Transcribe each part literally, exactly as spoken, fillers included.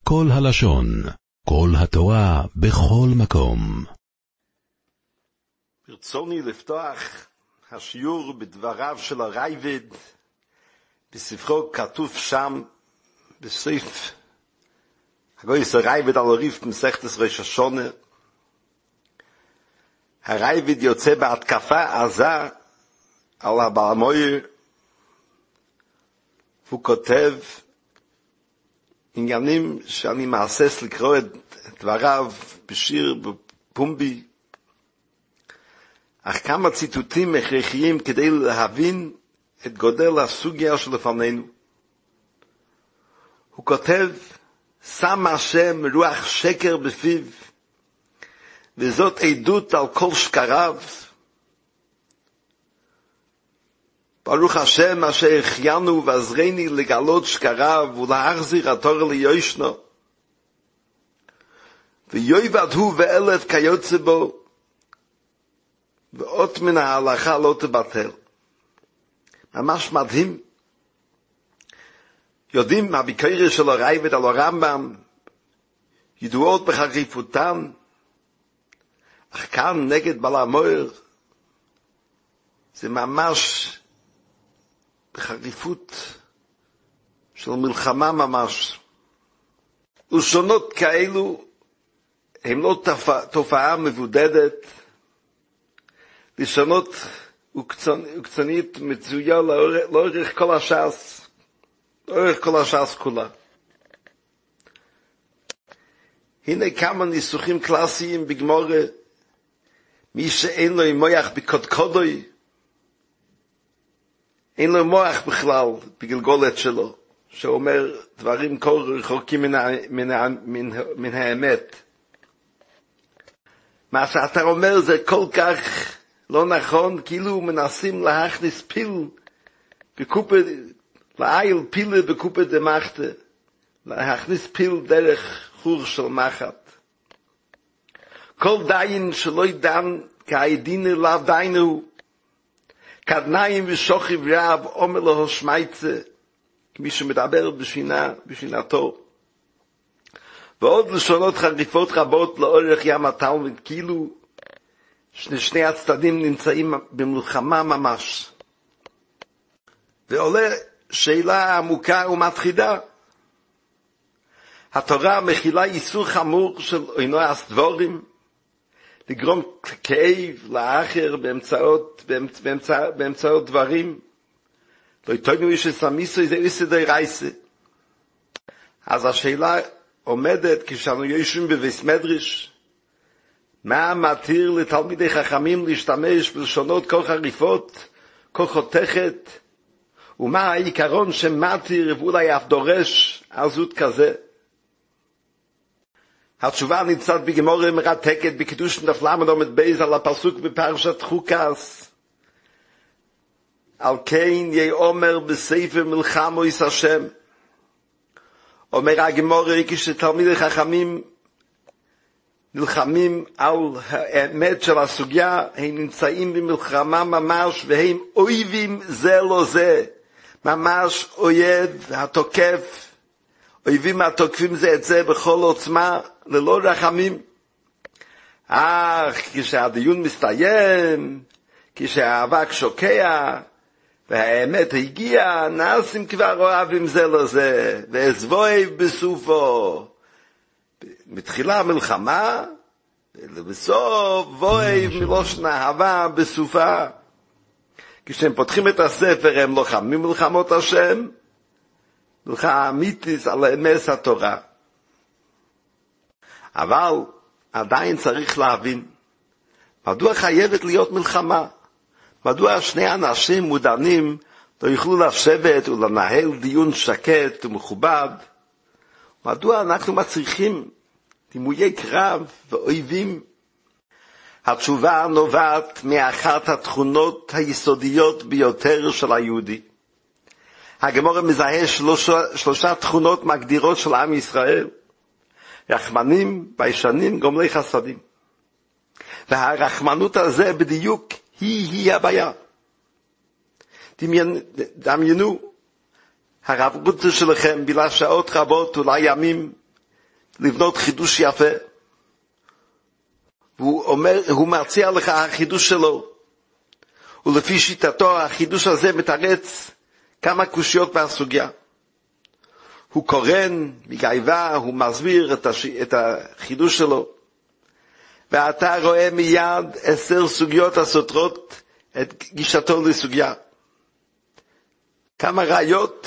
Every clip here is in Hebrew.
כל הלשון, כל התורה, בכל מקום. ברצוני לפתוח השיעור בדבריו של הרייבד, בספרו כתוב שם, בסעיף הגויס הרייבד על הריף במסכת ראש השונה. הרייבד יוצא בהתקפה עזה על הבעל מויר, והוא כותב עניינים שאני מעשש לקרוא את דבריו בשיר בפומבי, אך כמה ציטוטים הכרחיים כדי להבין את גודל הסוגיה שלפנינו. הוא כותב, שם השם רוח שקר בפיו, וזאת עדות על כל שקריו. ברוך השם אשר החיינו ועזרני לגלות שקריו ולהחזיר התורה ליושנו. ויובד הוא ואלף כיוצא בו, ואות מן ההלכה לא תבטל. ממש מדהים. יודעים מהביקורת של הרייבד על הרמב"ם, ידועות בחריפותן, אך כאן נגד בעל המויר, זה ממש בחריפות של מלחמה ממש. ושונות כאלו הם לא תופעה מבודדת, לשונות וקצנית מצויה לאורך כל הש"ס, לאורך כל הש"ס כולה. הנה כמה ניסוחים קלאסיים בגמרא, מי שאין לו מוח בקודקודוי, אין לו מוח בכלל בגלגולת שלו, שאומר דברים כה רחוקים מן, מן, מן, מן האמת. מה שאתה אומר זה כל כך לא נכון, כאילו מנסים להכניס פיל בקופה, להעיל פילה בקופה דמחתה, להכניס פיל דרך חור של מחט. כל דיין שלא ידען כהדינה לאו דיינו, קדניים ושוכב רב אומר לו שמייצה, כמי שמדבר בשינה, בשינתו. ועוד לשונות חריפות רבות לאורך ים התלמוד, כאילו שני, שני הצדדים נמצאים במלחמה ממש. ועולה שאלה עמוקה ומתחידה. התורה מכילה איסור חמור של עינוי דבורים, לגרום כאב לאחר באמצעות, באמצע, באמצעות דברים. לא יתוינו איש שסמיסו איזה איסי די רייסי. אז השאלה עומדת כשאנו יושבים בביס מדרש, מה מתיר לתלמידי חכמים להשתמש בלשונות כה חריפות, כה חותכת, ומה העיקרון שמתיר ואולי אף דורש עזות כזה? התשובה נמצאת בגמרא מרתקת בקידוש דף למד עמוד בייז על הפסוק בפרשת חוקס. על כן יאמר בספר מלחמוס השם. אומר הגמרא כשתלמידי חכמים נלחמים על האמת של הסוגיה, הם נמצאים במלחמה ממש, והם אויבים זה לא זה, ממש אויב התוקף, אויבים התוקפים זה את זה בכל עוצמה, ללא רחמים. אך כשהדיון מסתיים, כשהאבק שוקע, והאמת הגיעה, נעשים כבר אוהבים זה לזה, ועזבוי בסופו. מתחילה המלחמה, ובסוף בואי מלושן אהבה בסופה. כשהם פותחים את הספר, הם לוחמים מלחמות השם, מלחמה אמיתית על אמס התורה. אבל עדיין צריך להבין, מדוע חייבת להיות מלחמה? מדוע שני אנשים מודענים לא יוכלו לשבת ולנהל דיון שקט ומכובד? מדוע אנחנו מצריכים דימויי קרב ואויבים? התשובה נובעת מאחת התכונות היסודיות ביותר של היהודי. הגמרא מזהה שלושה, שלושה תכונות מגדירות של עם ישראל: רחמנים, ביישנים, גומלי חסדים. והרחמנות הזה בדיוק היא-היא הבעיה. דמיינו, הרב גוטה שלכם בילה שעות רבות, אולי ימים, לבנות חידוש יפה. והוא אומר, הוא מציע לך החידוש שלו. ולפי שיטתו, החידוש הזה מתרץ כמה קושיות מהסוגיה. הוא קורן מגאיבה, הוא מסביר את, הש... את החידוש שלו. ואתה רואה מיד עשר סוגיות הסותרות את גישתו לסוגיה. כמה ראיות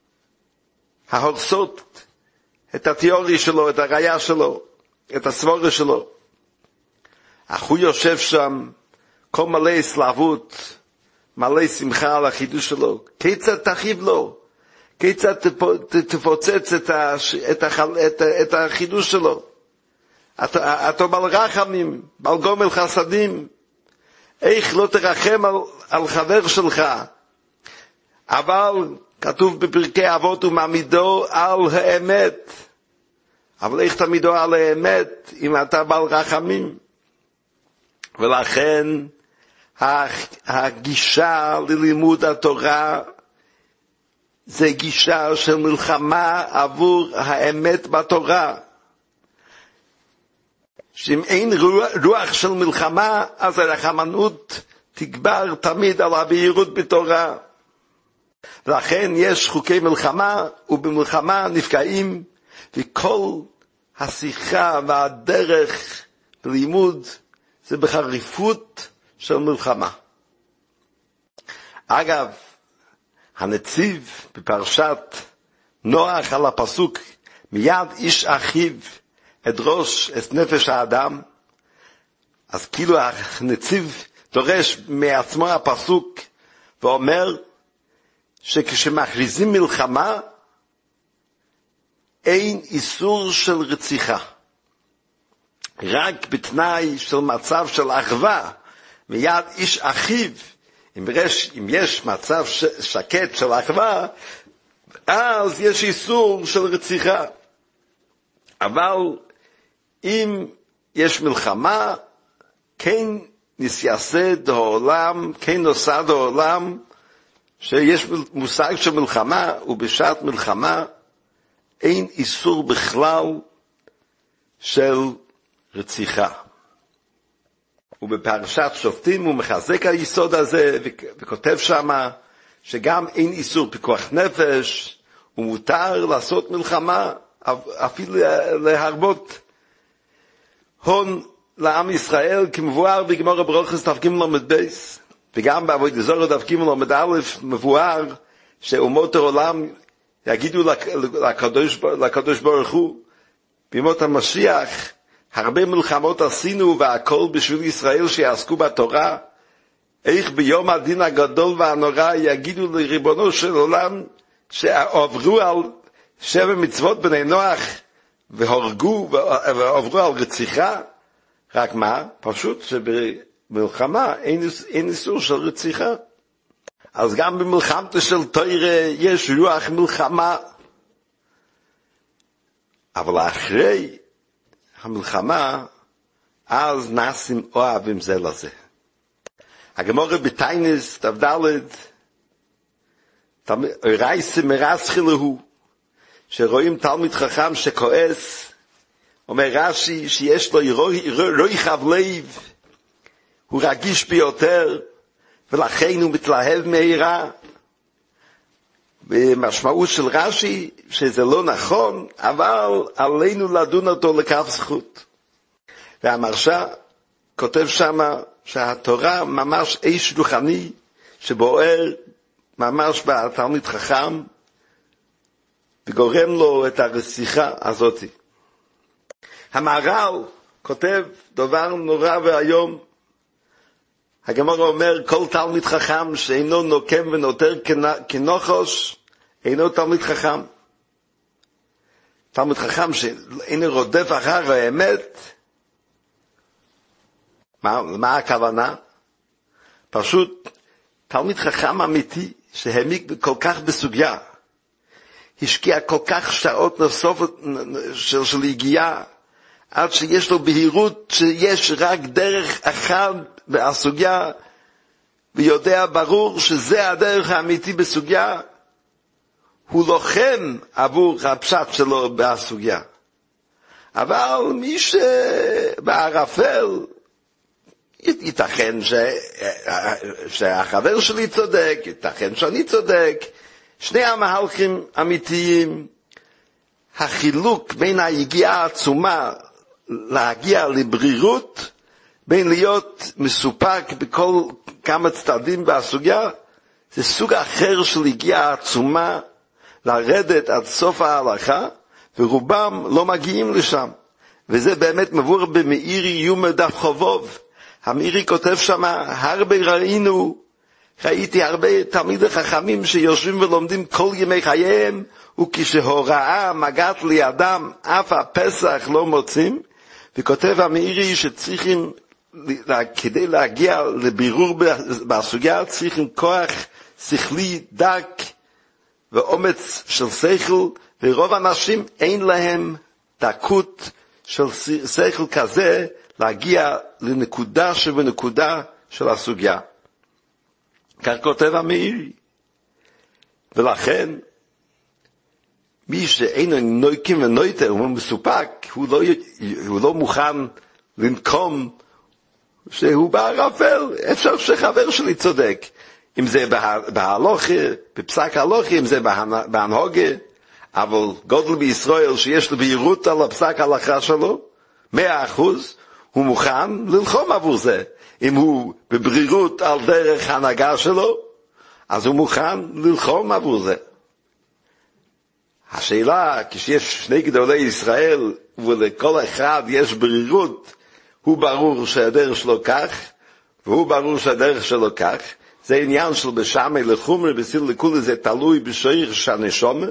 ההורסות את התיאוריה שלו, את הראיה שלו, את הסבורה שלו. אך הוא יושב שם, כל מלא סלבות, מלא שמחה על החידוש שלו. כיצד תחיב לו? כיצד תפוצץ את, הש... את, הח... את, את החידוש שלו? אתה, אתה בעל רחמים, בעל גומל חסדים. איך לא תרחם על, על חבר שלך? אבל כתוב בפרקי אבות הוא מעמידו על האמת. אבל איך תעמידו על האמת אם אתה בעל רחמים? ולכן הגישה ללימוד התורה זה גישה של מלחמה עבור האמת בתורה. שאם אין רוח של מלחמה, אז הרחמנות תגבר תמיד על הבהירות בתורה. ולכן יש חוקי מלחמה, ובמלחמה נפגעים, וכל השיחה והדרך ללימוד זה בחריפות של מלחמה. אגב, הנציב בפרשת נוח על הפסוק, מיד איש אחיו אדרוש את נפש האדם, אז כאילו הנציב דורש מעצמו הפסוק, ואומר שכשמכריזים מלחמה, אין איסור של רציחה. רק בתנאי של מצב של אחווה, מיד איש אחיו, אם יש, אם יש מצב ש, שקט של אחווה, אז יש איסור של רציחה. אבל אם יש מלחמה, כן נסייסד העולם, כן נוסד העולם, שיש מושג של מלחמה, ובשעת מלחמה אין איסור בכלל של רציחה. ובפרשת שופטים הוא מחזק היסוד הזה, וכותב שמה שגם אין איסור פיקוח נפש, ומותר לעשות מלחמה, אפילו להרבות הון לעם ישראל, כמבואר בגמרא ברוכס דף ג' עמוד בייס, וגם בעבודת זרה דף ג' עמוד א' מבואר שאומות העולם יגידו לקדוש, לקדוש ברוך הוא, בימות המשיח, הרבה מלחמות עשינו והכל בשביל ישראל שיעסקו בתורה, איך ביום הדין הגדול והנורא יגידו לריבונו של עולם שעברו על שבע מצוות בני נוח והורגו ועברו על רציחה. רק מה? פשוט שבמלחמה אין, אין איסור של רציחה. אז גם במלחמת של תורה יש רוח מלחמה. אבל אחרי המלחמה, אז נעשים אוהבים זה לזה. הגמרא בתיינס, תבדלת, רייסה מרסחי להו, שרואים תלמיד חכם שכועס, אומר רש"י שיש לו רוי חב לב, הוא רגיש ביותר, ולכן הוא מתלהב מהירה. במשמעות של רש"י, שזה לא נכון, אבל עלינו לדון אותו לכף זכות. והמרשה כותב שמה שהתורה ממש איש רוחני, שבוער ממש בתלמיד חכם, וגורם לו את הרציחה הזאת. המהר"ל כותב דבר נורא והיום. הגמרא אומר, כל תלמיד חכם שאינו נוקם ונותר כנוחש, אינו תלמיד חכם. תלמיד חכם שאינו רודף אחר האמת, מה, מה הכוונה? פשוט תלמיד חכם אמיתי שהעמיק כל כך בסוגיה, השקיע כל כך שעות נוספות של, של הגיעה, עד שיש לו בהירות שיש רק דרך אחת בסוגיה, ויודע ברור שזה הדרך האמיתי בסוגיה, הוא לוחם עבור הפשט שלו בסוגיה. אבל מי שבערפל, ייתכן ש... שהחבר שלי צודק, ייתכן שאני צודק, שני המהלכים אמיתיים, החילוק בין היגיעה העצומה להגיע לברירות, בין להיות מסופק בכל כמה צדדים בסוגיה, זה סוג אחר של יגיעה עצומה, לרדת עד סוף ההלכה, ורובם לא מגיעים לשם. וזה באמת מבואר במאירי יומא דף חובוב. המאירי כותב שם, הרבה ראינו, ראיתי הרבה תלמידי חכמים שיושבים ולומדים כל ימי חייהם, וכשהוראה מגעת לידם, אף הפסח לא מוצאים, וכותב המאירי שצריכים, כדי להגיע לבירור בסוגיה, צריכים כוח שכלי דק ואומץ של שכל, ורוב האנשים אין להם דקות של שכל כזה להגיע לנקודה שבנקודה של הסוגיה. כך כותב המאירי. ולכן, מי שאינו נויקים ונויטר, הוא מסופק, הוא לא, הוא לא מוכן לנקום שהוא בערפל. אפשר שחבר שלי צודק. אם זה בהלוכה, בפסק ההלוכה, אם זה בהנהוגה, אבל גודל בישראל שיש לו בהירות על הפסק ההלכה שלו, מאה אחוז, הוא מוכן ללחום עבור זה. אם הוא בברירות על דרך ההנהגה שלו, אז הוא מוכן ללחום עבור זה. השאלה, כשיש שני גדולי ישראל, ולכל אחד יש ברירות, הוא ברור שהדרך שלו כך, והוא ברור שהדרך שלו כך, זה עניין של בשמי לחומר, בסיל לכולי, זה תלוי בשעיר שהנשומר,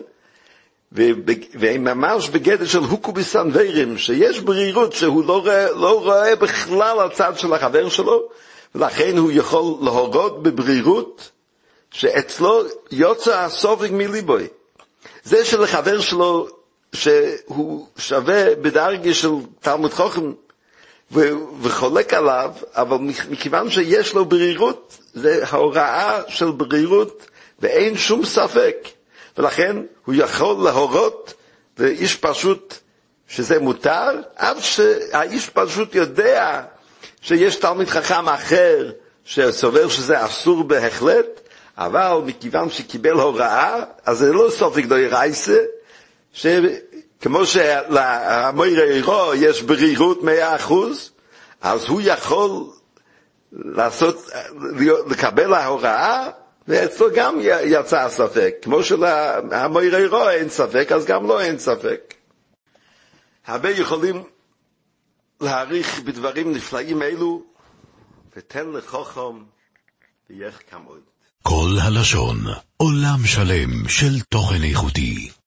וממש בגדר של הוקו בסנוורים, שיש ברירות שהוא לא רואה, לא רואה בכלל הצד של החבר שלו, ולכן הוא יכול להורות בברירות, שאצלו יוצא הסופג מליבוי. זה של החבר שלו, שהוא שווה בדרגה של תלמוד חוכם, וחולק עליו, אבל מכיוון שיש לו ברירות, זה ההוראה של ברירות, ואין שום ספק. ולכן הוא יכול להורות לאיש פשוט שזה מותר, עד שהאיש פשוט יודע שיש תלמיד חכם אחר שסובר שזה אסור בהחלט, אבל מכיוון שקיבל הוראה, אז זה לא סופק דאורייסה, שכמו שלמויררו יש ברירות מאה אחוז, אז הוא יכול לעשות, לקבל ההוראה, ואצלו גם יצא הספק. כמו שלמויררו אין ספק, אז גם לא אין ספק. הרבה יכולים להעריך בדברים נפלאים אלו, ותן לחוכם ויח כמוד. כל הלשון, עולם שלם של תוכן איכותי.